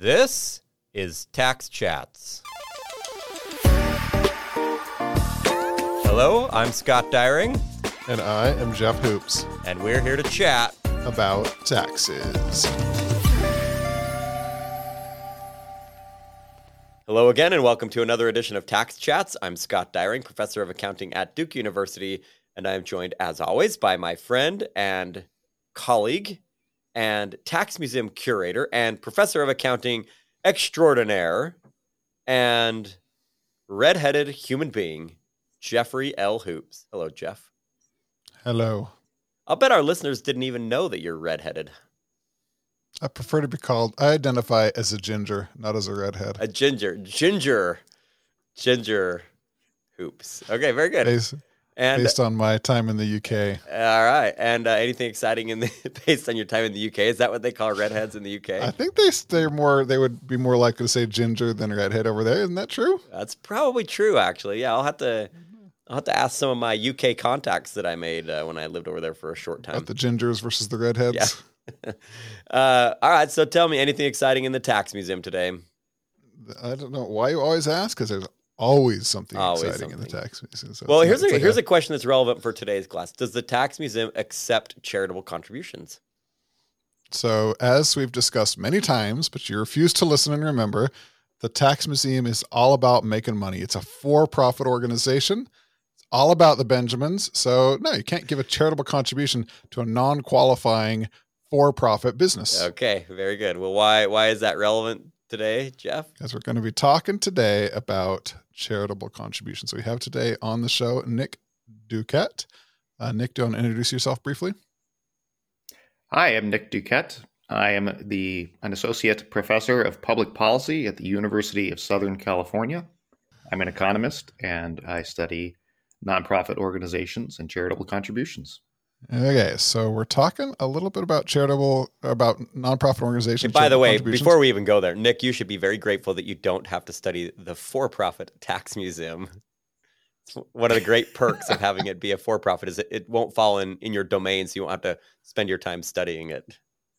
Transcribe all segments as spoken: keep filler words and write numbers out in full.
This is Tax Chats. Hello, I'm Scott Dyring. And I am Jeff Hoops. And we're here to chat about taxes. Hello again, and welcome to another edition of Tax Chats. I'm Scott Dyring, professor of accounting at Duke University, and I am joined, as always, by my friend and colleague and tax museum curator and professor of accounting extraordinaire and redheaded human being, Jeffrey L. Hoops. Hello, Jeff. Hello. I'll bet our listeners didn't even know that you're redheaded. I prefer to be called, I identify as a ginger, not as a redhead. A ginger. Ginger. Ginger Hoops. Okay, very good. Based, and, based on my time in the U K. All right. And uh, anything exciting in the based on your time in the U K? Is that what they call redheads in the U K? I think they they're more they would be more likely to say ginger than redhead over there. Isn't that true? That's probably true, actually. Yeah, I'll have to I'll have to ask some of my U K contacts that I made uh, when I lived over there for a short time. About the gingers versus the redheads. Yeah. uh, all right. So tell me, anything exciting in the tax museum today? I don't know why you always ask, because there's always something always exciting something. in the tax museum. So well, here's a like here's a, a question that's relevant for today's class. Does the tax museum accept charitable contributions? So, as we've discussed many times, but you refuse to listen and remember, the tax museum is all about making money. It's a for-profit organization. It's all about the Benjamins. So, no, you can't give a charitable contribution to a non-qualifying for-profit business. Okay, very good. Well, why why is that relevant today, Jeff? Because we're going to be talking today about charitable contributions. So we have today on the show Nick Duquette. Uh, Nick, do you want to introduce yourself briefly? Hi, I'm Nick Duquette. I am the an associate professor of public policy at the University of Southern California. I'm an economist, and I study nonprofit organizations and charitable contributions. Okay, so we're talking a little bit about charitable, about nonprofit organizations. And by the way, before we even go there, Nick, you should be very grateful that you don't have to study the for-profit tax museum. It's one of the great perks of having it be a for-profit is it, it won't fall in, in your domain, so you won't have to spend your time studying it.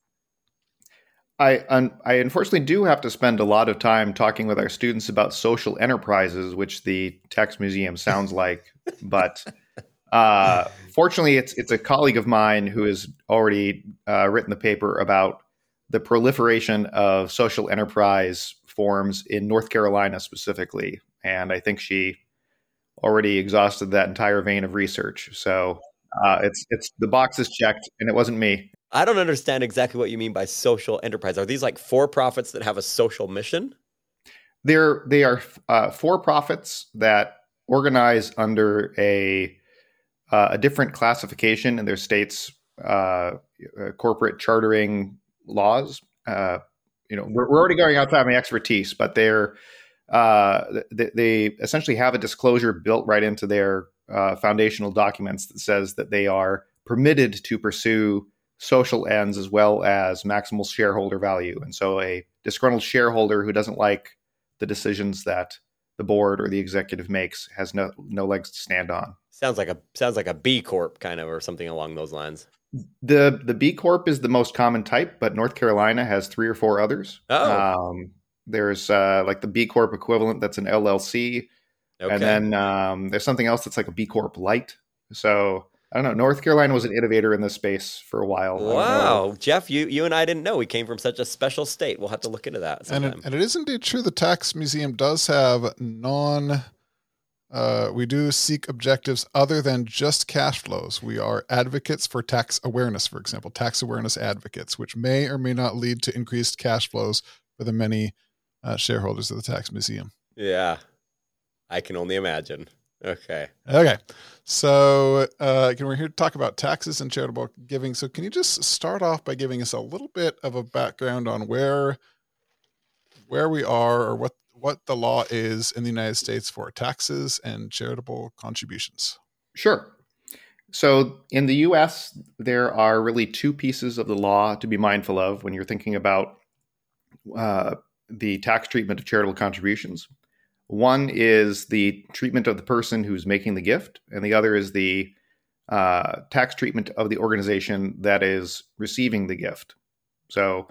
I un- I unfortunately do have to spend a lot of time talking with our students about social enterprises, which the tax museum sounds like, but... Uh, fortunately, it's it's a colleague of mine who has already uh, written the paper about the proliferation of social enterprise forms in North Carolina specifically, and I think she already exhausted that entire vein of research. So uh, it's it's the box is checked, and it wasn't me. I don't understand exactly what you mean by social enterprise. Are these like for-profits that have a social mission? They're they are uh, for-profits that organize under a Uh, a different classification in their state's uh, uh, corporate chartering laws. Uh, you know, we're, we're already going outside my expertise, but they're uh, they, they essentially have a disclosure built right into their uh, foundational documents that says that they are permitted to pursue social ends as well as maximal shareholder value. And so, a disgruntled shareholder who doesn't like the decisions that the board or the executive makes has no no legs to stand on. Sounds like a sounds like a B Corp kind of or something along those lines. The the B Corp is the most common type, but North Carolina has three or four others. Oh. Um, there's uh, like the B Corp equivalent that's an L L C. Okay. And then um, there's something else that's like a B Corp light. So I don't know. North Carolina was an innovator in this space for a while. Wow. Jeff, you, you and I didn't know we came from such a special state. We'll have to look into that sometime. And it, and it is indeed true. The tax museum does have non... Uh, we do seek objectives other than just cash flows. We are advocates for tax awareness, for example, tax awareness advocates, which may or may not lead to increased cash flows for the many uh, shareholders of the tax museum. Yeah, I can only imagine. Okay. Okay. So uh, we're here to talk about taxes and charitable giving. So can you just start off by giving us a little bit of a background on where where we are or what what the law is in the United States for taxes and charitable contributions? Sure. So in the U S, there are really two pieces of the law to be mindful of when you're thinking about uh, the tax treatment of charitable contributions. One is the treatment of the person who's making the gift, and the other is the uh, tax treatment of the organization that is receiving the gift. So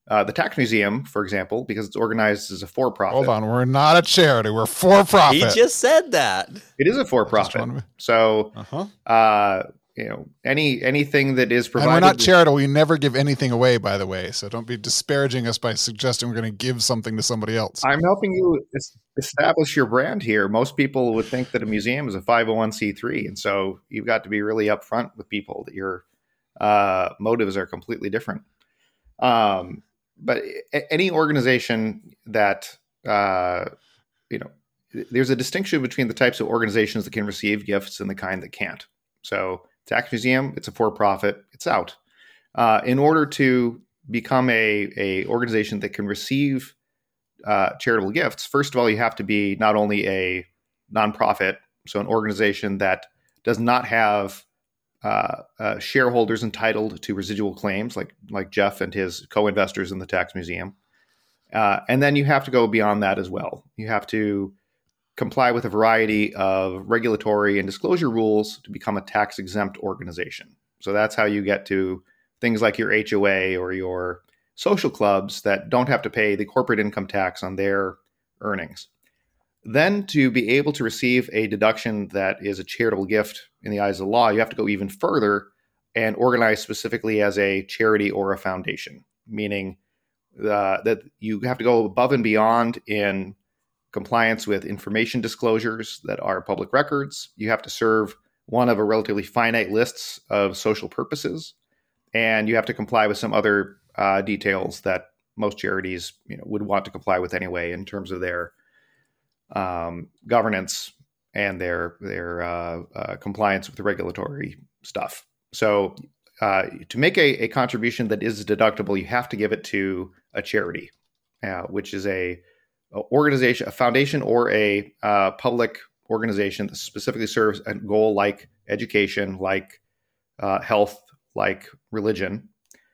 Uh, the Tax Museum, for example, because it's organized as a for-profit. Hold on, we're not a charity. We're for-profit. He just said that. It is a for-profit. To... So, uh-huh. uh, you know, any anything that is provided. And we're not charitable. We never give anything away, by the way. So don't be disparaging us by suggesting we're going to give something to somebody else. I'm helping you establish your brand here. Most people would think that a museum is a five oh one c three. And so you've got to be really upfront with people that your uh, motives are completely different. Um, but any organization that, uh, you know, there's a distinction between the types of organizations that can receive gifts and the kind that can't. So Tax Museum, it's a for-profit, it's out. Uh, in order to become a, a organization that can receive uh, charitable gifts, first of all, you have to be not only a nonprofit, so an organization that does not have uh, uh, shareholders entitled to residual claims, like like Jeff and his co-investors in the Tax Museum. Uh, and then you have to go beyond that as well. You have to comply with a variety of regulatory and disclosure rules to become a tax-exempt organization. So that's how you get to things like your H O A or your social clubs that don't have to pay the corporate income tax on their earnings. Then to be able to receive a deduction that is a charitable gift in the eyes of the law, you have to go even further and organize specifically as a charity or a foundation, meaning uh, that you have to go above and beyond in compliance with information disclosures that are public records. You have to serve one of a relatively finite lists of social purposes, and you have to comply with some other uh, details that most charities, you know, would want to comply with anyway in terms of their um, governance and their their uh, uh, compliance with the regulatory stuff. So uh, to make a, a contribution that is deductible, you have to give it to a charity, uh, which is a, a organization, a foundation, or a uh, public organization that specifically serves a goal like education, like uh, health, like religion.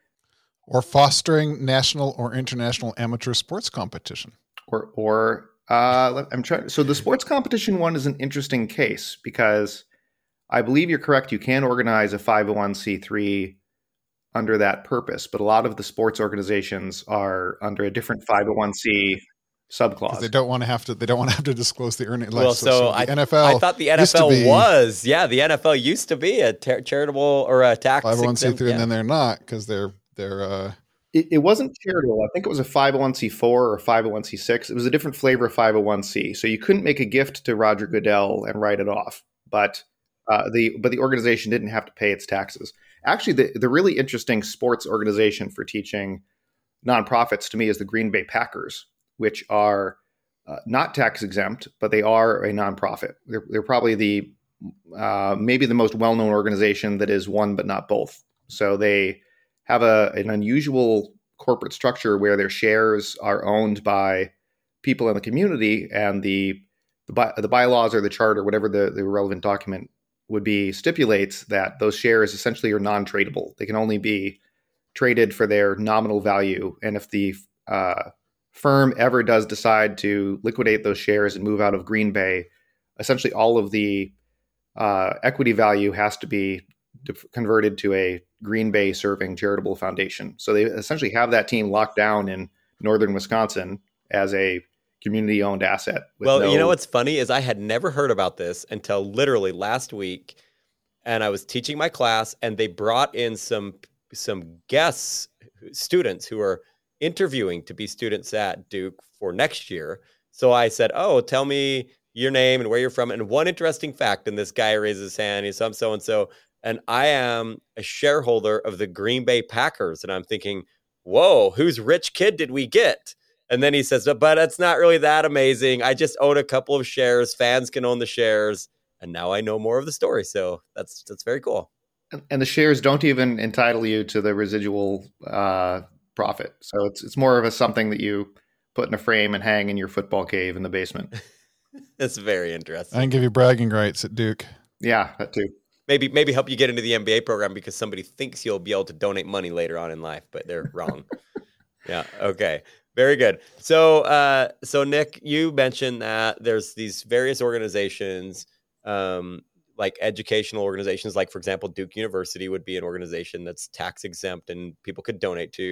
Or fostering national or international amateur sports competition. Or, or uh, I'm trying. So the sports competition one is an interesting case because I believe you're correct. You can organize a five oh one c three under that purpose, but a lot of the sports organizations are under a different five oh one c subclause. They don't want to have to. They don't want to have to disclose the earning. Well, so, so, so I, the N F L. I thought the N F L be, was. Yeah, the N F L used to be a ter- charitable or a tax five oh one c three, yeah. and then they're not because they're they're. Uh, it, it wasn't charitable. I think it was a five oh one c four or five oh one c six. It was a different flavor of five oh one c. So you couldn't make a gift to Roger Goodell and write it off, but uh, the but the organization didn't have to pay its taxes. Actually, the the really interesting sports organization for teaching nonprofits to me is the Green Bay Packers, which are Uh, not tax exempt, but they are a nonprofit. They're, they're probably the uh, maybe the most well-known organization that is one but not both. So they have a an unusual corporate structure where their shares are owned by people in the community, and the the, by, the bylaws or the charter, whatever the, the relevant document would be, stipulates that those shares essentially are non-tradable. They can only be traded for their nominal value, and if the uh, firm ever does decide to liquidate those shares and move out of Green Bay, essentially all of the uh, equity value has to be de- converted to a Green Bay serving charitable foundation. So they essentially have that team locked down in northern Wisconsin as a community owned asset. Well, no- you know what's funny is I had never heard about this until literally last week, and I was teaching my class, and they brought in some some guests, students who are interviewing to be students at Duke for next year. So I said, oh, tell me your name and where you're from. And one interesting fact, and this guy raises his hand, he's some so-and-so, and I am a shareholder of the Green Bay Packers. And I'm thinking, whoa, whose rich kid did we get? And then he says, but it's not really that amazing. I just own a couple of shares. Fans can own the shares. And now I know more of the story. So that's that's very cool. And the shares don't even entitle you to the residual uh profit. So it's it's more of a something that you put in a frame and hang in your football cave in the basement. That's very interesting. I can give you bragging rights at Duke. Yeah, that too. Maybe maybe help you get into the M B A program because somebody thinks you'll be able to donate money later on in life, but they're wrong. Yeah. Okay. Very good. So uh, so Nick, you mentioned that there's these various organizations, um, like educational organizations, like for example, Duke University would be an organization that's tax exempt and people could donate to.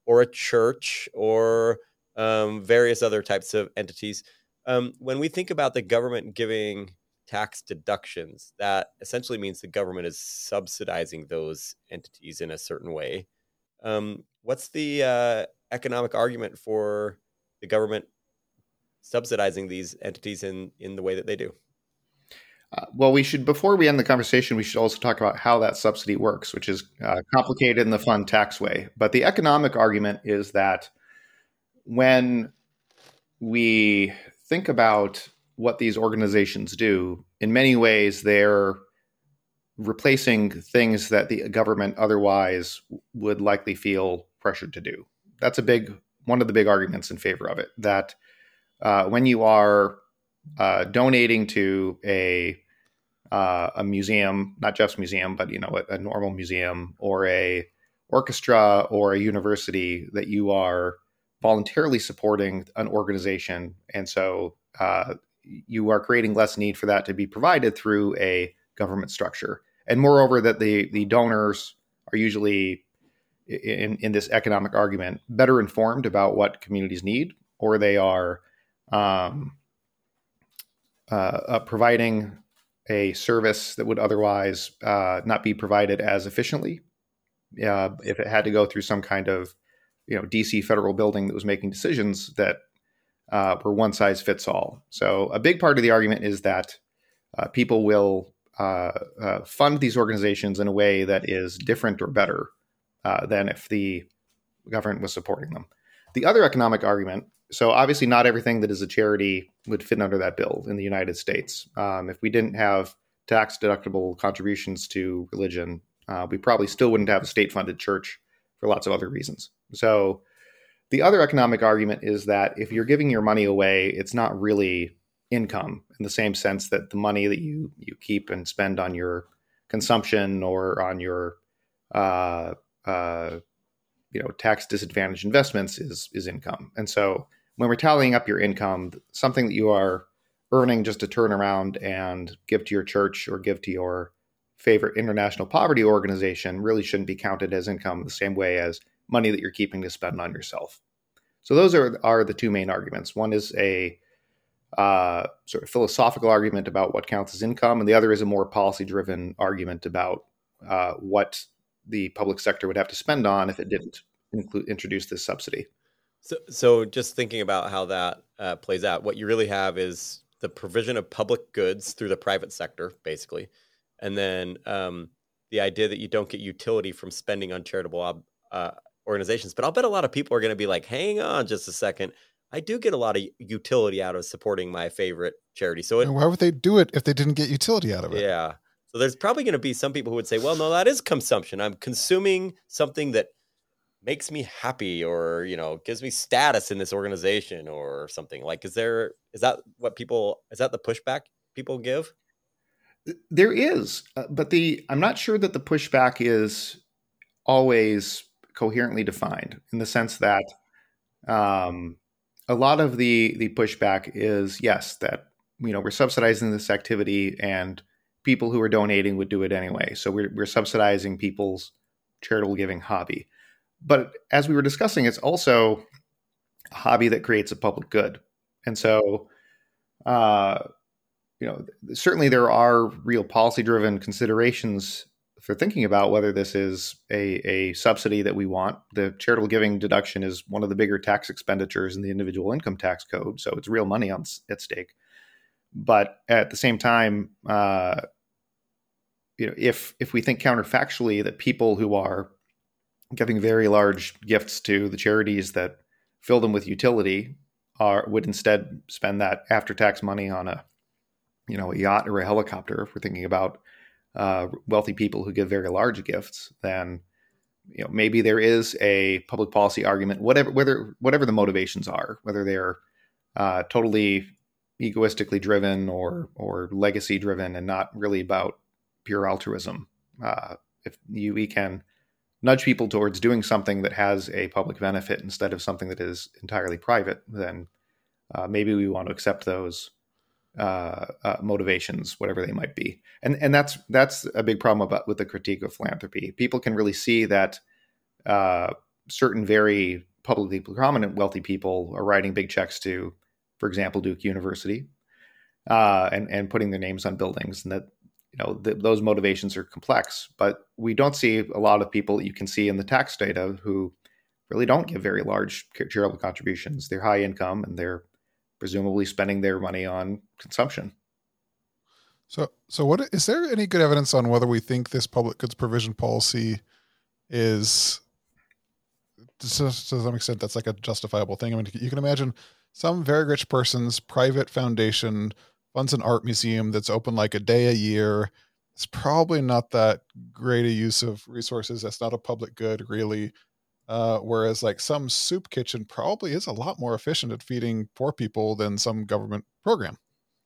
or a church or um, various other types of entities. Um, when we think about the government giving tax deductions, that essentially means the government is subsidizing those entities in a certain way. Um, what's the uh, economic argument for the government subsidizing these entities in, in the way that they do? Uh, well, we should, before we end the conversation, we should also talk about how that subsidy works, which is uh, complicated in the fun tax way. But the economic argument is that when we think about what these organizations do, in many ways, they're replacing things that the government otherwise would likely feel pressured to do. That's a big, one of the big arguments in favor of it, that uh, when you are uh, donating to a uh, a museum, not just museum, but you know, a, a normal museum or a orchestra or a university, that you are voluntarily supporting an organization, and so uh, you are creating less need for that to be provided through a government structure. And moreover, that the the donors are usually, in in this economic argument, better informed about what communities need, or they are um, uh, uh, providing a service that would otherwise uh, not be provided as efficiently uh, if it had to go through some kind of, you know, D C federal building that was making decisions that uh, were one size fits all. So a big part of the argument is that uh, people will uh, uh, fund these organizations in a way that is different or better uh, than if the government was supporting them. The other economic argument, so obviously not everything that is a charity would fit under that bill in the United States. Um, if we didn't have tax deductible contributions to religion, uh, we probably still wouldn't have a state-funded church for lots of other reasons. So the other economic argument is that if you're giving your money away, it's not really income in the same sense that the money that you you keep and spend on your consumption or on your uh, uh, you know, tax disadvantaged investments is is income. And so when we're tallying up your income, something that you are earning just to turn around and give to your church or give to your favorite international poverty organization really shouldn't be counted as income the same way as money that you're keeping to spend on yourself. So those are, are the two main arguments. One is a uh, sort of philosophical argument about what counts as income, and the other is a more policy-driven argument about uh, what the public sector would have to spend on if it didn't include, introduce this subsidy. So, so just thinking about how that uh, plays out, what you really have is the provision of public goods through the private sector, basically, and then um, the idea that you don't get utility from spending on charitable uh, organizations. But I'll bet a lot of people are going to be like, hang on just a second. I do get a lot of utility out of supporting my favorite charity. So it, why would they do it if they didn't get utility out of it? Yeah. So there's probably going to be some people who would say, well, no, that is consumption. I'm consuming something that makes me happy or, you know, gives me status in this organization or something. Like, is there, is that what people, is that the pushback people give? There is, uh, but the, I'm not sure that the pushback is always coherently defined, in the sense that um, a lot of the, the pushback is, yes, that, you know, we're subsidizing this activity and people who are donating would do it anyway. So we're, we're subsidizing people's charitable giving hobby. But as we were discussing, it's also a hobby that creates a public good. And so, uh, you know, certainly there are real policy-driven considerations for thinking about whether this is a, a subsidy that we want. The charitable giving deduction is one of the bigger tax expenditures in the individual income tax code, so it's real money on at stake. But at the same time, uh, you know, if if we think counterfactually that people who are giving very large gifts to the charities that fill them with utility are would instead spend that after-tax money on a, you know, a yacht or a helicopter, if we're thinking about uh, wealthy people who give very large gifts, then, you know, maybe there is a public policy argument, whatever whether whatever the motivations are, whether they're uh, totally egoistically driven or or legacy driven and not really about pure altruism. Uh, if you we can nudge people towards doing something that has a public benefit instead of something that is entirely private, then uh, maybe we want to accept those uh, uh, motivations, whatever they might be. And and that's that's a big problem about with the critique of philanthropy. People can really see that uh, certain very publicly prominent wealthy people are writing big checks to, for example, Duke University, uh, and and putting their names on buildings, and that you know th- those motivations are complex. But we don't see a lot of people that you can see in the tax data who really don't give very large charitable contributions. They're high income and they're presumably spending their money on consumption. So, so what is there any good evidence on whether we think this public goods provision policy is, to, to some extent, that's like a justifiable thing? I mean, you can imagine some very rich person's private foundation funds an art museum that's open like a day a year. It's probably not that great a use of resources. That's not a public good, really. Uh, whereas like some soup kitchen probably is a lot more efficient at feeding poor people than some government program.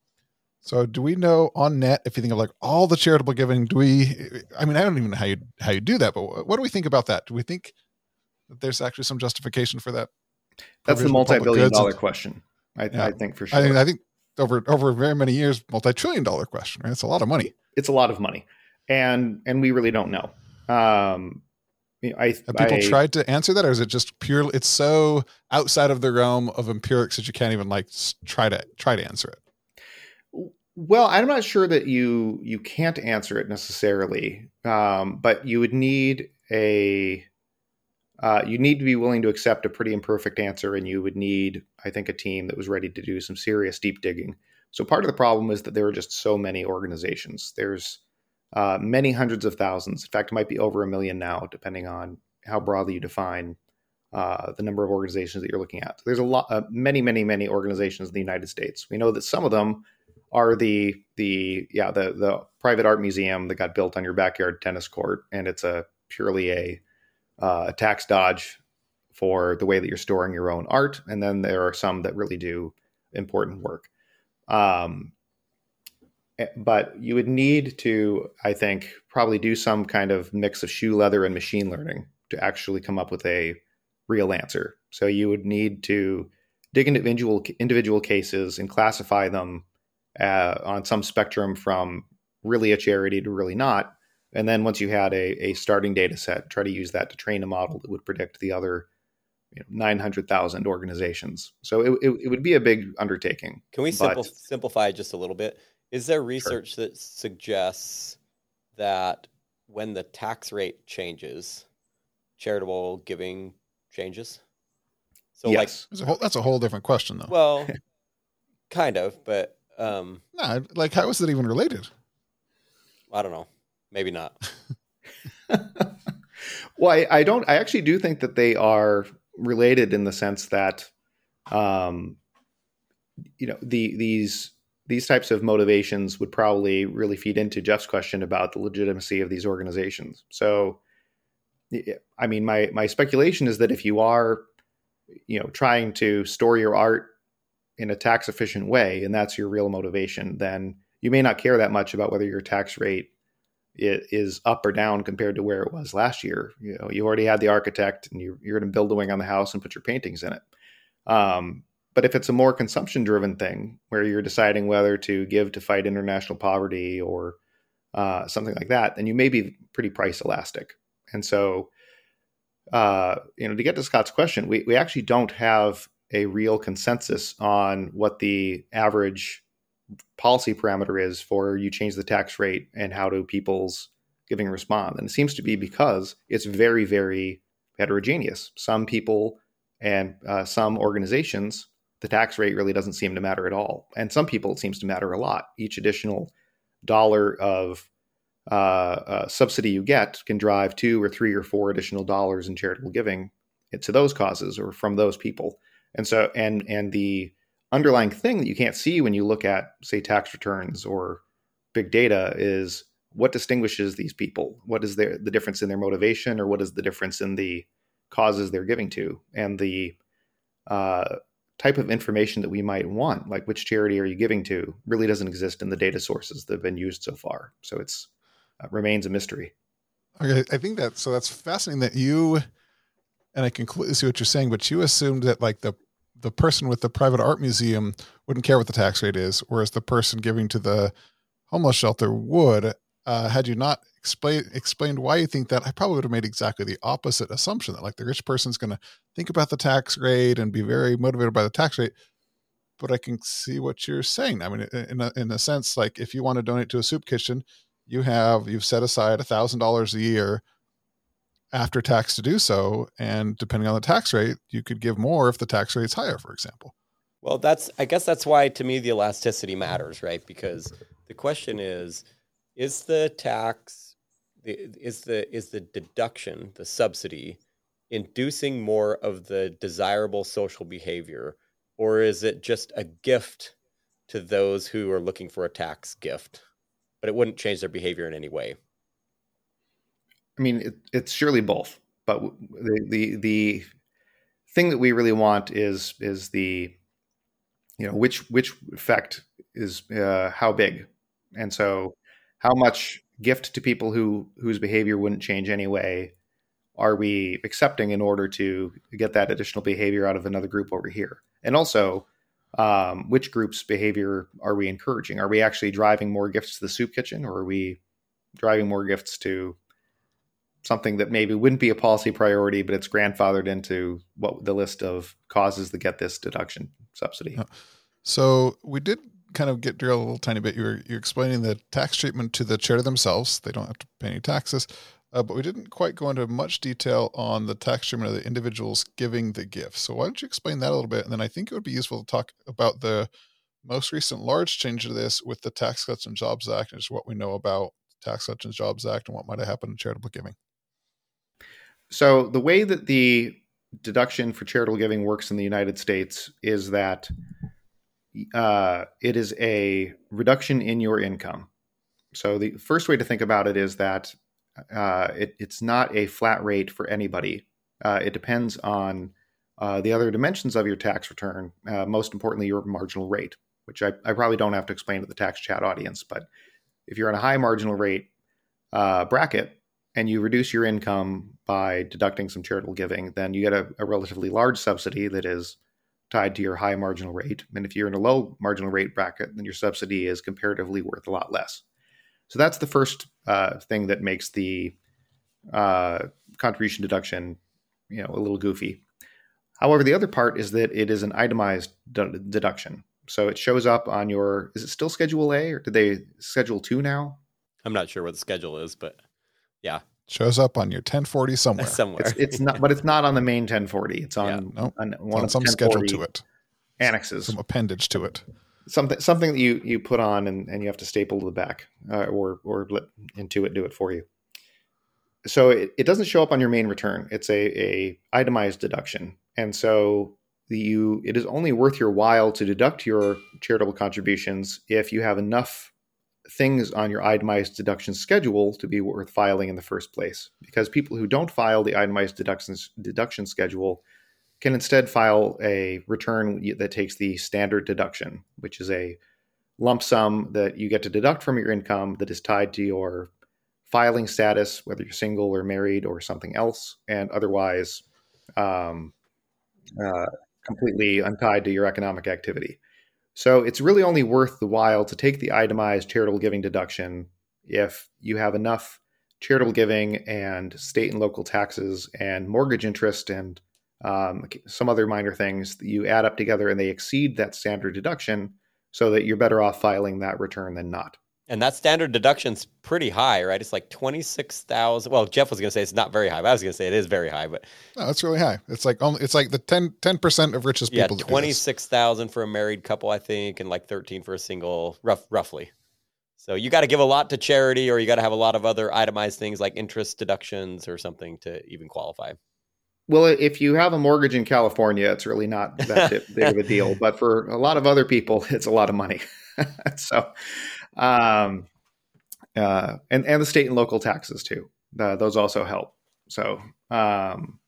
So do we know on net, if you think of like all the charitable giving, do we, I mean, I don't even know how you, how you do that, but what do we think about that? Do we think that there's actually some justification for that? That's the multi-billion dollar question. I, yeah. I think for sure. I, mean, I think over, over very many years, multi-trillion dollar question, right? It's a lot of money. It's a lot of money. And, and we really don't know. Um, I, Have people I, tried to answer that, or is it just purely, it's so outside of the realm of empirics that you can't even like try to try to answer it? Well, I'm not sure that you you can't answer it necessarily, um, but you would need a uh, you need to be willing to accept a pretty imperfect answer, and you would need, I think, a team that was ready to do some serious deep digging. So part of the problem is that there are just so many organizations. There's uh, many hundreds of thousands. In fact, it might be over a million now, depending on how broadly you define uh, the number of organizations that you're looking at. There's a lot, uh, many, many, many organizations in the United States. We know that some of them are the the yeah the the private art museum that got built on your backyard tennis court, and it's a purely a uh, tax dodge for the way that you're storing your own art. And then there are some that really do important work. Um, but you would need to, I think, probably do some kind of mix of shoe leather and machine learning to actually come up with a real answer. So you would need to dig into individual individual cases and classify them Uh, on some spectrum from really a charity to really not. And then once you had a, a starting data set, try to use that to train a model that would predict the other you know, nine hundred thousand organizations. So it, it, it would be a big undertaking. Can we but, simple, simplify just a little bit? Is there research sure. that suggests that when the tax rate changes, charitable giving changes? So yes. like that's a, whole, that's a whole different question though. Well, kind of, but Um, no, like how is it even related? I don't know. Maybe not. Well, I, I don't, I actually do think that they are related in the sense that, um, you know, the, these, these types of motivations would probably really feed into Jeff's question about the legitimacy of these organizations. So, I mean, my, my speculation is that if you are, you know, trying to store your art in a tax efficient way, and that's your real motivation, then you may not care that much about whether your tax rate is up or down compared to where it was last year. You know, you already had the architect and you, you're going to build a wing on the house and put your paintings in it. Um, but if it's a more consumption driven thing where you're deciding whether to give to fight international poverty or uh, something like that, then you may be pretty price elastic. And so, uh, you know, to get to Scott's question, we, we actually don't have a real consensus on what the average policy parameter is for you change the tax rate and how do people's giving respond. And it seems to be because it's very, very heterogeneous. Some people and uh, some organizations, the tax rate really doesn't seem to matter at all. And some people, it seems to matter a lot. Each additional dollar of uh, uh, subsidy you get can drive two or three or four additional dollars in charitable giving to those causes or from those people. And so, and and the underlying thing that you can't see when you look at, say, tax returns or big data is what distinguishes these people. What is their the difference in their motivation, or what is the difference in the causes they're giving to, and the uh, type of information that we might want, like which charity are you giving to, really doesn't exist in the data sources that have been used so far. So it's uh, remains a mystery. Okay, I think that so that's fascinating that you. And I can completely see what you're saying, but you assumed that like the the person with the private art museum wouldn't care what the tax rate is, whereas the person giving to the homeless shelter would. uh, had you not explain, explained why you think that, I probably would have made exactly the opposite assumption that like the rich person's going to think about the tax rate and be very motivated by the tax rate. But I can see what you're saying. I mean, in a, in a sense, like if you want to donate to a soup kitchen, you have, you've set aside a thousand dollars a year after tax to do so. And depending on the tax rate, you could give more if the tax rate's higher, for example. Well, that's, I guess that's why to me the elasticity matters, right? Because the question is, is the tax, is the, is the deduction, the subsidy, inducing more of the desirable social behavior, or is it just a gift to those who are looking for a tax gift, but it wouldn't change their behavior in any way? I mean, it, it's surely both, but the, the, the thing that we really want is, is the, you know, which, which effect is uh, how big. And so how much gift to people who, whose behavior wouldn't change anyway are we accepting in order to get that additional behavior out of another group over here? And also, um, which group's behavior are we encouraging? Are we actually driving more gifts to the soup kitchen, or are we driving more gifts to something that maybe wouldn't be a policy priority, but it's grandfathered into what the list of causes that get this deduction subsidy? Yeah. So we did kind of get drilled a little tiny bit. You're, you're explaining the tax treatment to the charity themselves. They don't have to pay any taxes. Uh, but we didn't quite go into much detail on the tax treatment of the individuals giving the gift. So why don't you explain that a little bit? And then I think it would be useful to talk about the most recent large change to this with the Tax Cuts and Jobs Act, and just what we know about the Tax Cuts and Jobs Act and what might have happened in charitable giving. So the way that the deduction for charitable giving works in the United States is that uh, it is a reduction in your income. So the first way to think about it is that Uh, it, it's not a flat rate for anybody. Uh, it depends on uh, the other dimensions of your tax return, uh, most importantly, your marginal rate, which I, I probably don't have to explain to the tax chat audience. But if you're in a high marginal rate uh, bracket and you reduce your income by deducting some charitable giving, then you get a, a relatively large subsidy that is tied to your high marginal rate. And if you're in a low marginal rate bracket, then your subsidy is comparatively worth a lot less. So that's the first uh, thing that makes the uh, contribution deduction, you know, a little goofy. However, the other part is that it is an itemized d- deduction. So it shows up on your, is it still Schedule A, or did they Schedule two now? I'm not sure what the schedule is, but yeah. Shows up on your ten forty somewhere. Somewhere. It's, it's not, but it's not on the main ten forty. It's on, yeah, no, on it's one on of some the schedule to it. Annexes. Some appendage to it. Something something that you, you put on and, and you have to staple to the back uh, or or let Intuit do it for you. So it, it doesn't show up on your main return. It's a, a itemized deduction. And so the, you it is only worth your while to deduct your charitable contributions if you have enough things on your itemized deduction schedule to be worth filing in the first place. Because people who don't file the itemized deductions deduction schedule can instead file a return that takes the standard deduction, which is a lump sum that you get to deduct from your income that is tied to your filing status, whether you're single or married or something else, and otherwise um, uh, completely untied to your economic activity. So it's really only worth the while to take the itemized charitable giving deduction if you have enough charitable giving and state and local taxes and mortgage interest and Um, some other minor things that you add up together and they exceed that standard deduction, so that you're better off filing that return than not. And that standard deduction's pretty high, right? It's like twenty-six thousand. Well, Jeff was going to say it's not very high, but I was going to say it is very high, but no, it's really high. It's like only, it's like the ten percent of richest yeah, people. twenty-six thousand for a married couple, I think, and like thirteen for a single, rough, roughly. So you got to give a lot to charity, or you got to have a lot of other itemized things like interest deductions or something to even qualify. Well, if you have a mortgage in California, it's really not that big of a deal. But for a lot of other people, it's a lot of money. so, um, uh, and, and the state and local taxes too. Uh, those also help. So, um,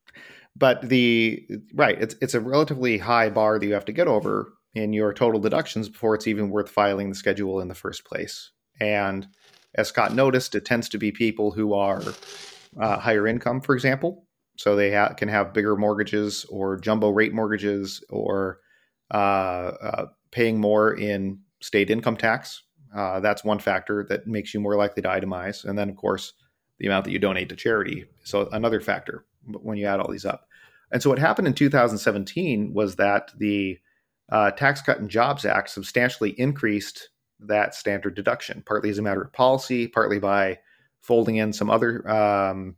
but the, right, it's, it's a relatively high bar that you have to get over in your total deductions before it's even worth filing the schedule in the first place. And as Scott noticed, it tends to be people who are uh, higher income, for example. So they ha- can have bigger mortgages or jumbo rate mortgages or uh, uh, paying more in state income tax. Uh, that's one factor that makes you more likely to itemize. And then, of course, the amount that you donate to charity. So another factor when you add all these up. And so what happened in two thousand seventeen was that the uh, Tax Cut and Jobs Act substantially increased that standard deduction, partly as a matter of policy, partly by folding in some other um,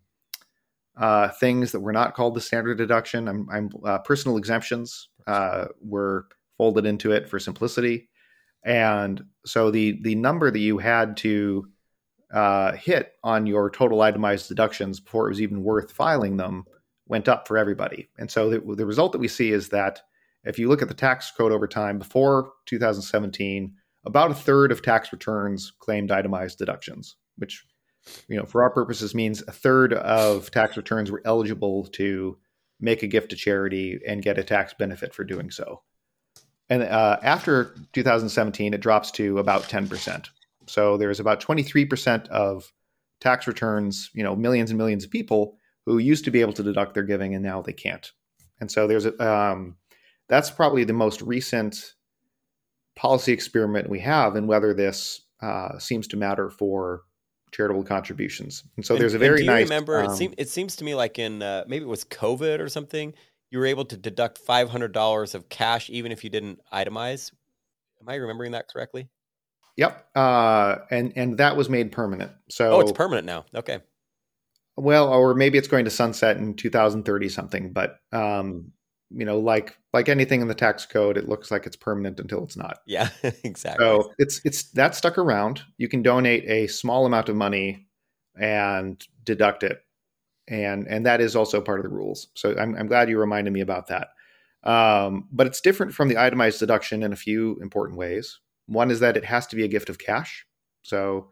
uh, things that were not called the standard deduction. I'm, I'm uh, personal exemptions uh, were folded into it for simplicity. And so the the number that you had to uh, hit on your total itemized deductions before it was even worth filing them went up for everybody. And so the, the result that we see is that if you look at the tax code over time, before two thousand seventeen, about a third of tax returns claimed itemized deductions, which, you know, for our purposes means a third of tax returns were eligible to make a gift to charity and get a tax benefit for doing so. And uh, after two thousand seventeen, it drops to about ten percent. So there's about twenty-three percent of tax returns, you know, millions and millions of people who used to be able to deduct their giving and now they can't. And so there's a, um, that's probably the most recent policy experiment we have in whether this uh, seems to matter for charitable contributions. And so and, there's a very do you nice. Remember, um, it, seem, it seems to me like in uh, maybe it was COVID or something, you were able to deduct five hundred dollars of cash even if you didn't itemize. Am I remembering that correctly? Yep. Uh, and, and that was made permanent. So, oh, it's permanent now. Okay. Well, or maybe it's going to sunset in two thousand thirty something, but um, you know, like like anything in the tax code, it looks like it's permanent until it's not. Yeah, exactly. So it's it's that stuck around. You can donate a small amount of money and deduct it, and and that is also part of the rules. So I'm I'm glad you reminded me about that. Um, but it's different from the itemized deduction in a few important ways. One is that it has to be a gift of cash. So.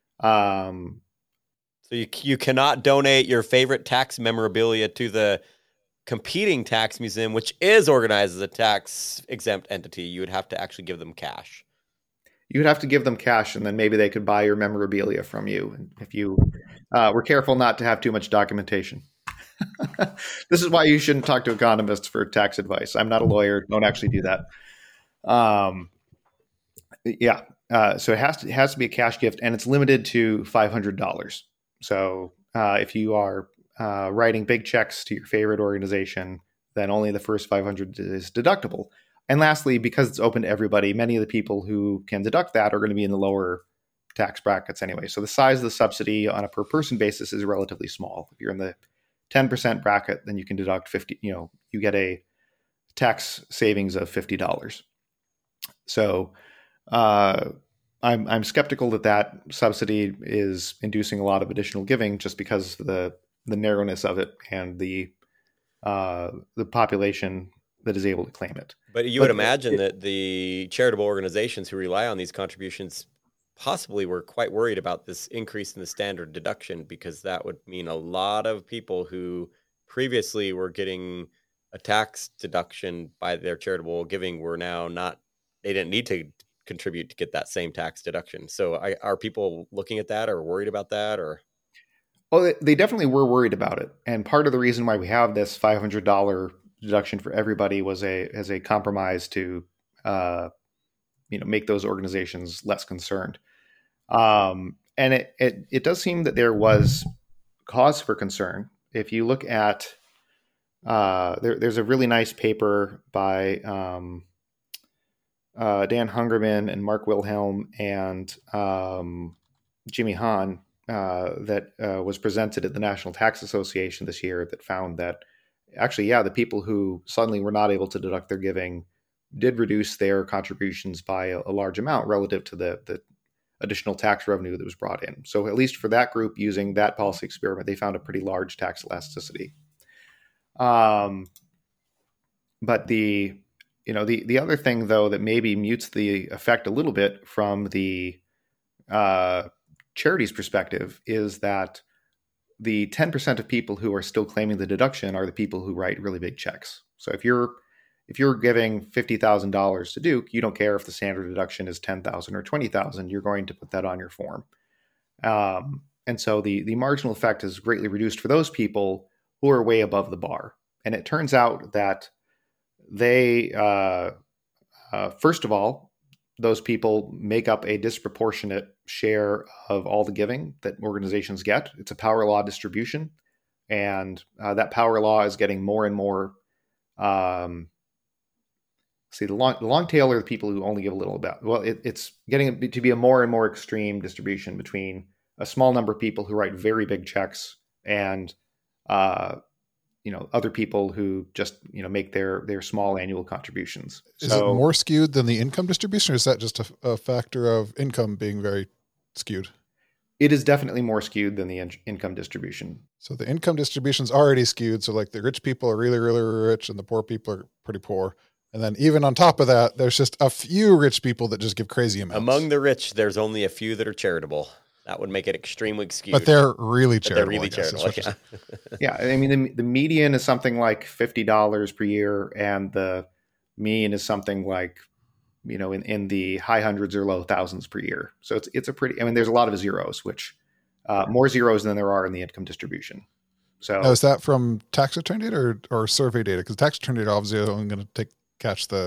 Um, So you you cannot donate your favorite tax memorabilia to the competing tax museum, which is organized as a tax exempt entity. You would have to actually give them cash. You would have to give them cash, and then maybe they could buy your memorabilia from you if you uh, were careful not to have too much documentation. This is why you shouldn't talk to economists for tax advice. I'm not a lawyer. Don't actually do that. Um, yeah. Uh, so it has to it has to be a cash gift, and it's limited to five hundred dollars. So uh, if you are uh, writing big checks to your favorite organization, then only the first five hundred is deductible. And lastly, because it's open to everybody, many of the people who can deduct that are going to be in the lower tax brackets anyway. So the size of the subsidy on a per person basis is relatively small. If you're in the ten percent bracket, then you can deduct fifty, you know, you get a tax savings of fifty dollars. So uh, I'm I'm skeptical that that subsidy is inducing a lot of additional giving just because of the the narrowness of it and the uh, the population that is able to claim it. But you but would imagine it, that the charitable organizations who rely on these contributions possibly were quite worried about this increase in the standard deduction, because that would mean a lot of people who previously were getting a tax deduction by their charitable giving were now not, they didn't need to contribute to get that same tax deduction. So I, are people looking at that or worried about that? Or well, they definitely were worried about it. And part of the reason why we have this five hundred dollars deduction for everybody was a as a compromise to uh, you know make those organizations less concerned. Um, and it, it it does seem that there was cause for concern. If you look at uh, there, there's a really nice paper by um, Uh, Dan Hungerman and Mark Wilhelm and um, Jimmy Hahn uh, that uh, was presented at the National Tax Association this year that found that actually, yeah, the people who suddenly were not able to deduct their giving did reduce their contributions by a, a large amount relative to the, the additional tax revenue that was brought in. So at least for that group using that policy experiment, they found a pretty large tax elasticity. Um, but the You know, the, the other thing, though, that maybe mutes the effect a little bit from the uh, charity's perspective is that the ten percent of people who are still claiming the deduction are the people who write really big checks. So if you're if you're giving fifty thousand dollars to Duke, you don't care if the standard deduction is ten thousand dollars or twenty thousand dollars. You're going to put that on your form. Um, and so the, the marginal effect is greatly reduced for those people who are way above the bar. And it turns out that they, uh, uh, first of all, those people make up a disproportionate share of all the giving that organizations get. It's a power law distribution, and uh, that power law is getting more and more. Um, see, the long, the long tail are the people who only give a little bit. Well, it, it's getting to be a more and more extreme distribution between a small number of people who write very big checks and uh, you know, other people who just, you know, make their, their small annual contributions. Is so, it more skewed than the income distribution, or is that just a, a factor of income being very skewed? It is definitely more skewed than the in- income distribution. So the income distribution is already skewed. So like the rich people are really, really rich and the poor people are pretty poor. And then even on top of that, there's just a few rich people that just give crazy amounts. Among the rich, there's only a few that are charitable. That would make it extremely skewed. But they're really But charitable. they're really guess, charitable. Yeah. Yeah. I mean, the, the median is something like fifty dollars per year, and the mean is something like, you know, in, in the high hundreds or low thousands per year. So it's, it's a pretty, I mean, there's a lot of zeros, which uh, more zeros than there are in the income distribution. So now, is that from tax return data or, or survey data? Because tax return data obviously is only going to take catch the.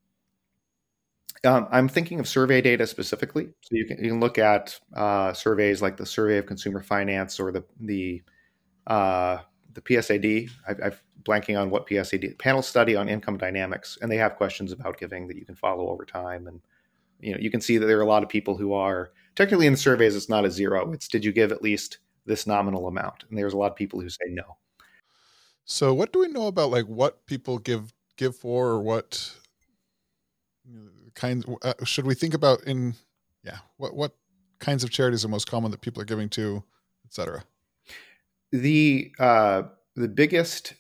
Um, I'm thinking of survey data specifically. So you can you can look at uh, surveys like the Survey of Consumer Finance or the the uh, the P S A D. I, I'm blanking on what P S A D panel study on income dynamics, and they have questions about giving that you can follow over time. And you know you can see that there are a lot of people who are technically in the surveys. It's not a zero. It's did you give at least this nominal amount? And there's a lot of people who say no. So what do we know about like what people give give for, or what kinds uh, should we think about in yeah what what kinds of charities are most common that people are giving to, et cetera? The uh, the biggest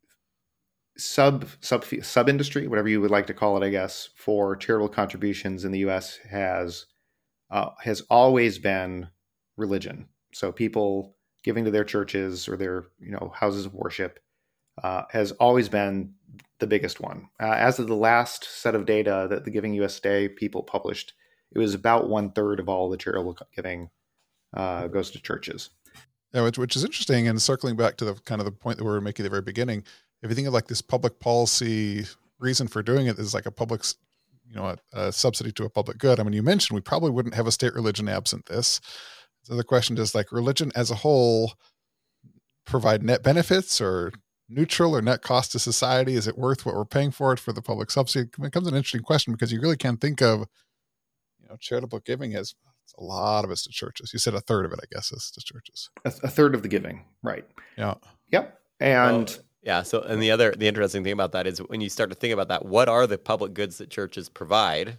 sub sub sub industry, whatever you would like to call it, I guess, for charitable contributions in the U S has uh, has always been religion. So people giving to their churches or their you know houses of worship uh, has always been the biggest one. Uh, as of the last set of data that the Giving U S A people published, it was about one third of all the charitable giving uh, goes to churches. Yeah, which, which is interesting. And circling back to the kind of the point that we were making at the very beginning, if you think of like this public policy reason for doing it is like a public, you know, a, a subsidy to a public good. I mean, you mentioned we probably wouldn't have a state religion absent this. So the question is like religion as a whole provide net benefits or neutral or net cost to society? Is it worth what we're paying for it for the public subsidy? It becomes an interesting question because you really can't think of, you know, charitable giving as a lot of it's to churches. You said a third of it, I guess, is to churches. A, a third of the giving, right? Yeah. Yep. And well, yeah. So, and the other, the interesting thing about that is when you start to think about that, what are the public goods that churches provide?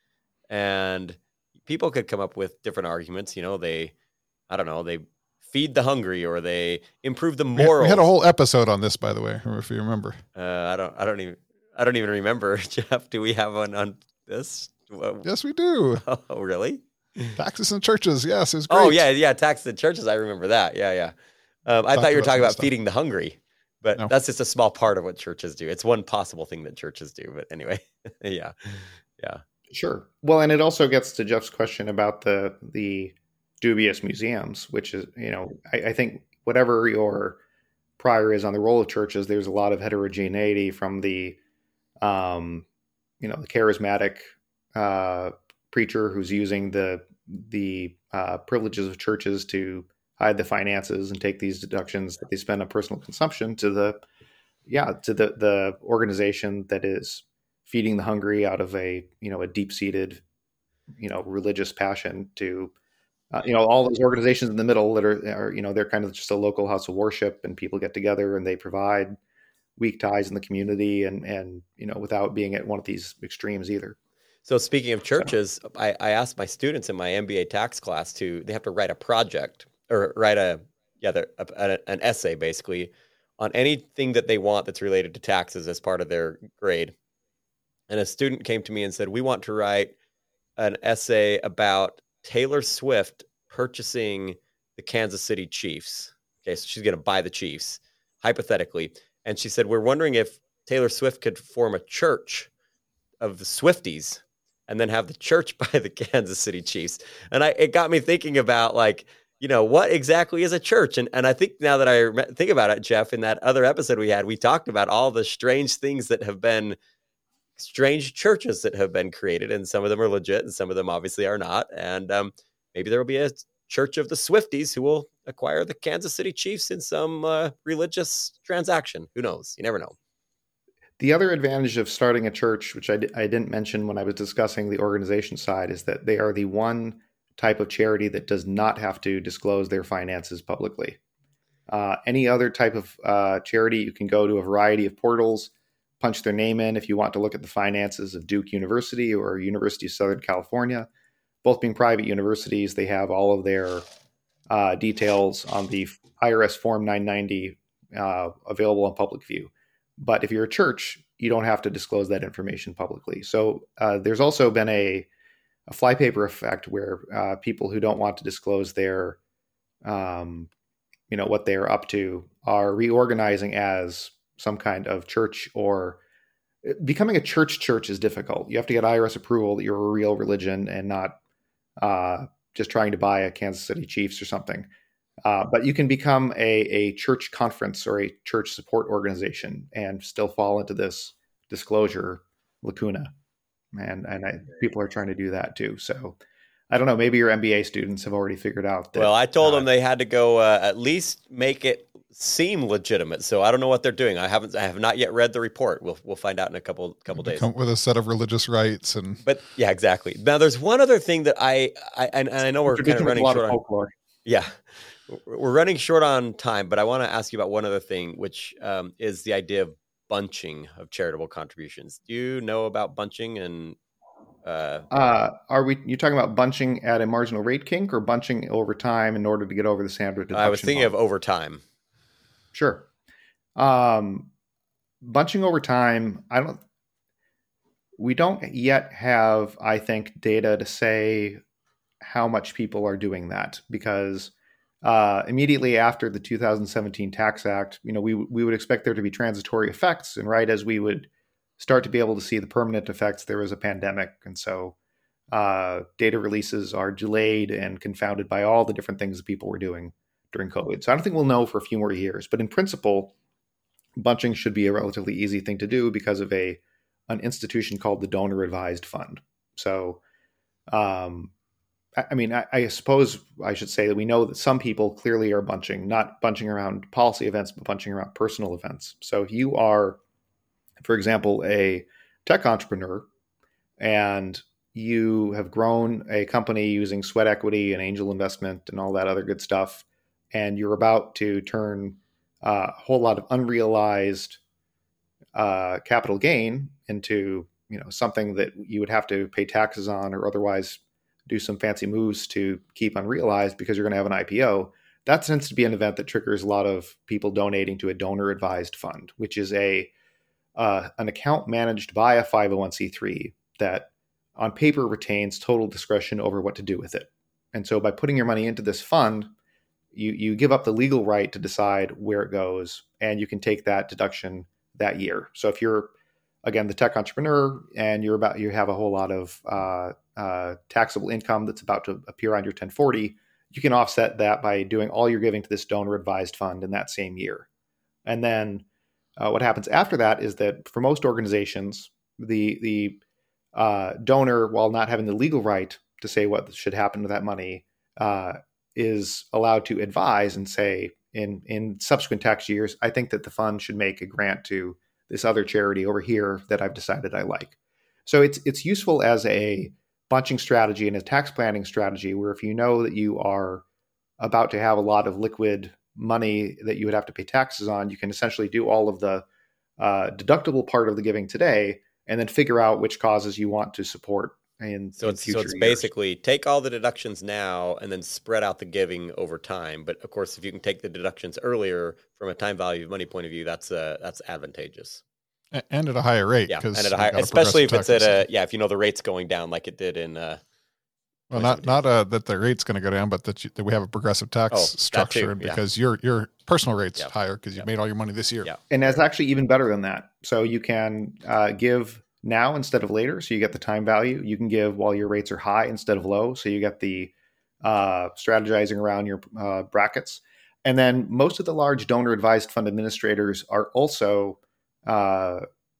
And people could come up with different arguments. You know, they, I don't know, they feed the hungry, or they improve the morals. We had a whole episode on this, by the way, if you remember. Uh, I don't, I don't even, I don't even remember. Jeff, do we have one on this? Yes, we do. Oh, really? Taxes and churches. Yes, it's great. Oh, yeah, yeah. Taxes and churches. I remember that. Yeah, yeah. Um, I Talked thought you were about talking that about stuff. feeding the hungry, but No. that's just a small part of what churches do. It's one possible thing that churches do. But anyway, yeah, yeah. Sure. Well, and it also gets to Jeff's question about the the dubious museums, which is, you know, I, I think whatever your prior is on the role of churches, there's a lot of heterogeneity from the, um, you know, the charismatic uh, preacher who's using the the uh, privileges of churches to hide the finances and take these deductions that they spend on personal consumption, to the, yeah, to the the organization that is feeding the hungry out of a, you know, a deep-seated, you know, religious passion, to, uh, you know, all those organizations in the middle that are, are, you know, they're kind of just a local house of worship, and people get together and they provide weak ties in the community, and, and, you know, without being at one of these extremes either. So speaking of churches, I, I asked my students in my M B A tax class to, they have to write a project or write a, yeah, a, a, an essay basically on anything that they want that's related to taxes as part of their grade. And a student came to me and said, we want to write an essay about Taylor Swift purchasing the Kansas City Chiefs. Okay, so she's going to buy the Chiefs, hypothetically. And she said, we're wondering if Taylor Swift could form a church of the Swifties and then have the church buy the Kansas City Chiefs. And I, it got me thinking about, like, you know, what exactly is a church? And and I think now that I think about it, Jeff, in that other episode we had, we talked about all the strange things that have been strange churches that have been created, and some of them are legit and some of them obviously are not. And um, maybe there will be a church of the Swifties who will acquire the Kansas City Chiefs in some uh, religious transaction. Who knows? You never know. The other advantage of starting a church, which I, d- I didn't mention when I was discussing the organization side, is that they are the one type of charity that does not have to disclose their finances publicly. Uh, any other type of uh, charity, you can go to a variety of portals, punch their name in if you want to look at the finances of Duke University or University of Southern California. Both being private universities, they have all of their uh, details on the I R S Form nine ninety uh, available in public view. But if you're a church, you don't have to disclose that information publicly. So uh, there's also been a, a flypaper effect where uh, people who don't want to disclose their, um, you know, what they're up to are reorganizing as some kind of church. Or becoming a church church is difficult. You have to get I R S approval that you're a real religion and not uh, just trying to buy a Kansas City Chiefs or something. Uh, but you can become a, a church conference or a church support organization and still fall into this disclosure lacuna. And and I, people are trying to do that too. So I don't know, maybe your M B A students have already figured out that. Well, I told uh, them they had to go uh, at least make it seem legitimate. So I don't know what they're doing. I haven't, I have not yet read the report. We'll we'll find out in a couple couple days. Come with a set of religious rights and. But yeah, exactly. Now there's one other thing that I I and, and I know we're kind of running short on. Folklore. Yeah. We're running short on time, but I want to ask you about one other thing, which um, is the idea of bunching of charitable contributions. Do you know about bunching? And uh, uh, are we? You talking about bunching at a marginal rate kink or bunching over time in order to get over the standard deduction? I was thinking bump? of over time. Sure. Um, bunching over time. I don't. We don't yet have, I think, data to say how much people are doing that, because Uh, immediately after the two thousand seventeen Tax Act, you know, we we would expect there to be transitory effects, and right as we would start to be able to see the permanent effects, there was a pandemic, and so uh, data releases are delayed and confounded by all the different things that people were doing during COVID. So I don't think we'll know for a few more years, but in principle, bunching should be a relatively easy thing to do because of a an institution called the Donor Advised Fund. So. Um, I mean, I, I suppose I should say that we know that some people clearly are bunching, not bunching around policy events, but bunching around personal events. So if you are, for example, a tech entrepreneur and you have grown a company using sweat equity and angel investment and all that other good stuff, and you're about to turn uh, a whole lot of unrealized uh, capital gain into, you know, something that you would have to pay taxes on or otherwise do some fancy moves to keep unrealized because you're going to have an I P O, that tends to be an event that triggers a lot of people donating to a donor advised fund, which is a uh, an account managed by a five oh one c three that on paper retains total discretion over what to do with it. And so by putting your money into this fund, you you give up the legal right to decide where it goes, and you can take that deduction that year. So if you're, again, the tech entrepreneur and you're about you have a whole lot of uh, uh, taxable income that's about to appear on your ten forty, you can offset that by doing all you're giving to this donor advised fund in that same year. And then uh, what happens after that is that for most organizations, the the uh, donor, while not having the legal right to say what should happen to that money, uh, is allowed to advise and say in in subsequent tax years, I think that the fund should make a grant to this other charity over here that I've decided I like. So it's it's useful as a bunching strategy and a tax planning strategy, where if you know that you are about to have a lot of liquid money that you would have to pay taxes on, you can essentially do all of the uh, deductible part of the giving today, and then figure out which causes you want to support in, so in it's, future so it's years. basically take all the deductions now and then spread out the giving over time. But of course, if you can take the deductions earlier from a time value of money point of view, that's uh, that's advantageous. And at a higher rate. Yeah, and at a higher, higher, especially if it's at a, yeah, if you know the rate's going down like it did in. Uh, well, not not uh, that the rate's going to go down, but that, you, that we have a progressive tax oh, structure, too, yeah. because your your personal rate's yep. higher because you yep. made all your money this year. Yeah. And that's actually even better than that. So you can uh, give now instead of later, so you get the time value. You can give while your rates are high instead of low, so you get the uh, strategizing around your uh, brackets. And then most of the large donor advised fund administrators are also uh,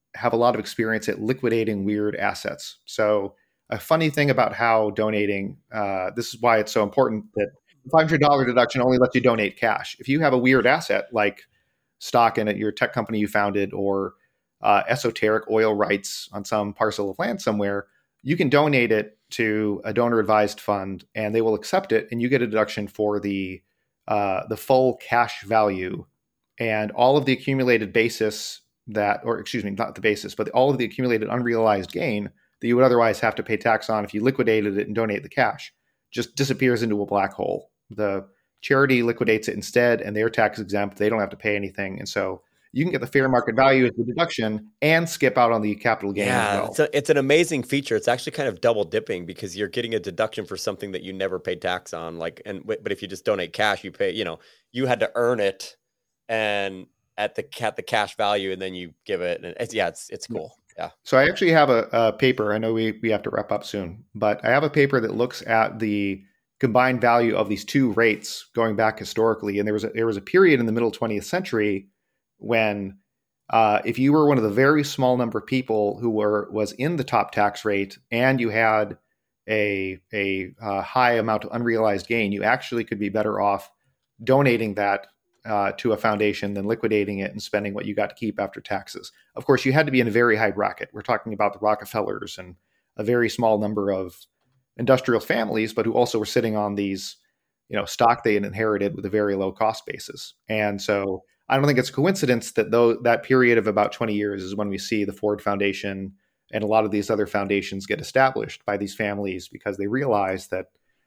have a lot of experience at liquidating weird assets. So a funny thing about how donating, uh, this is why it's so important that the five hundred dollars deduction only lets you donate cash. If you have a weird asset like stock in it, your tech company you founded, or uh, esoteric oil rights on some parcel of land somewhere, you can donate it to a donor-advised fund, and they will accept it, and you get a deduction for the uh, the full cash value and all of the accumulated basis that, or excuse me, not the basis, but all of the accumulated unrealized gain that you would otherwise have to pay tax on if you liquidated it and donate the cash, just disappears into a black hole. The charity liquidates it instead, and they're tax exempt. They don't have to pay anything, and so you can get the fair market value as the deduction and skip out on the capital gain yeah, as well. It's, a, it's an amazing feature. It's actually kind of double dipping because you're getting a deduction for something that you never paid tax on. Like, and but if you just donate cash, you pay. You know, you had to earn it, and at the at the cash value, and then you give it. And it's, yeah, it's it's cool. Yeah. So I actually have a, a paper. I know we we have to wrap up soon, but I have a paper that looks at the combined value of these two rates going back historically. And there was a, there was a period in the middle twentieth century when uh, if you were one of the very small number of people who were was in the top tax rate and you had a a uh, high amount of unrealized gain, you actually could be better off donating that uh, to a foundation than liquidating it and spending what you got to keep after taxes. Of course, you had to be in a very high bracket. We're talking about the Rockefellers and a very small number of industrial families, but who also were sitting on these, you know, stock they had inherited with a very low cost basis. And so I don't think it's a coincidence that though that period of about twenty years is when we see the Ford Foundation and a lot of these other foundations get established by these families, because they realize that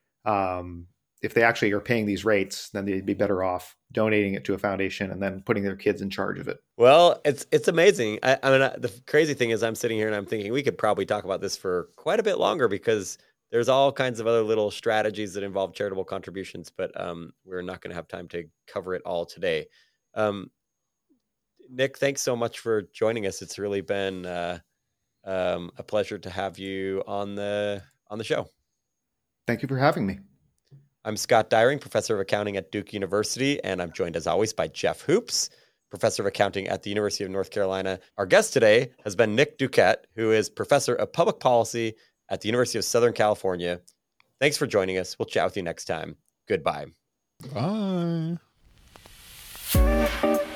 um, if they actually are paying these rates, then they'd be better off donating it to a foundation and then putting their kids in charge of it. Well, it's it's amazing. I, I mean, I, the crazy thing is I'm sitting here and I'm thinking we could probably talk about this for quite a bit longer because there's all kinds of other little strategies that involve charitable contributions, but um, we're not going to have time to cover it all today. Um, Nick, thanks so much for joining us. It's really been uh, um, a pleasure to have you on the on the show. Thank you for having me. I'm Scott Dyring, professor of accounting at Duke University, and I'm joined as always by Jeff Hoops, professor of accounting at the University of North Carolina. Our guest today has been Nick Duquette, who is professor of public policy at the University of Southern California. Thanks for joining us. We'll chat with you next time. Goodbye. Bye.